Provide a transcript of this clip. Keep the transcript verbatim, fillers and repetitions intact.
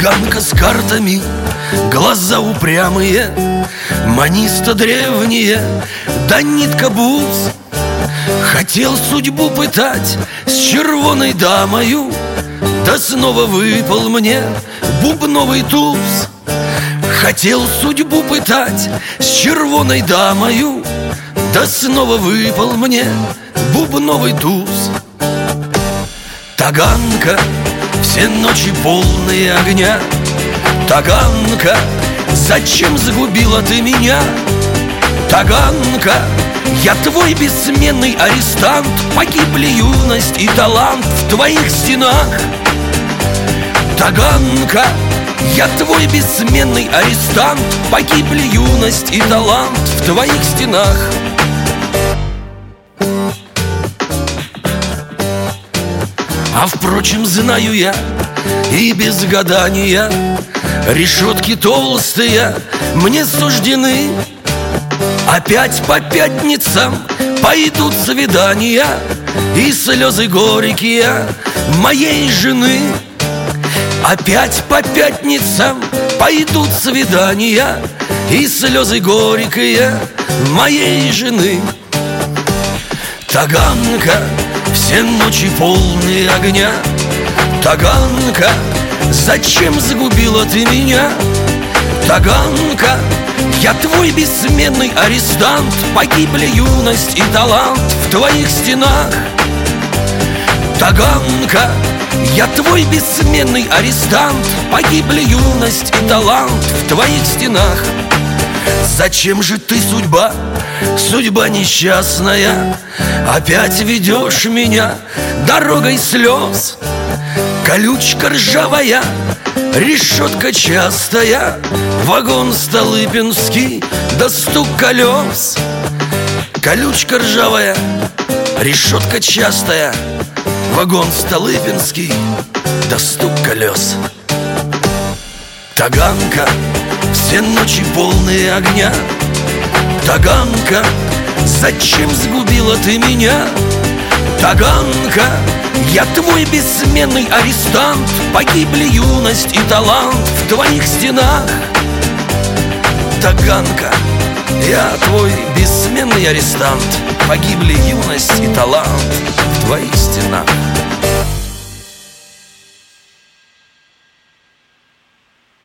Таганка с картами, глаза упрямые, маниста древние, да нитка бус. Хотел судьбу пытать с червоной дамою, да снова выпал мне бубновый туз. Хотел судьбу пытать с червоной дамою, да снова выпал мне бубновый туз. Таганка, все ночи полные огня. Таганка, зачем загубила ты меня? Таганка, я твой бессменный арестант. Погибли юность и талант в твоих стенах. Таганка, я твой бессменный арестант. Погибли юность и талант в твоих стенах. А впрочем, знаю я, и без гадания, решетки толстые мне суждены. Опять по пятницам пойдут свидания и слезы горькие моей жены. Опять по пятницам пойдут свидания и слезы горькие моей жены. Таганка, все ночи полные огня. Таганка, зачем загубила ты меня? Таганка, я твой бессменный арестант. Погибли юность и талант в твоих стенах. Таганка, я твой бессменный арестант. Погибли юность и талант в твоих стенах. Зачем же ты, судьба, судьба несчастная, опять ведешь меня дорогой слез? Колючка ржавая, решетка частая, вагон Столыпинский, да стук колес. Колючка ржавая, решетка частая, вагон Столыпинский, да стук колес. Таганка, все ночи полные огня. Таганка, зачем загубила ты меня? Таганка, я твой бессменный арестант. Погибли юность и талант в твоих стенах. Таганка, я твой бессменный арестант. Погибли юность и талант в твоих стенах.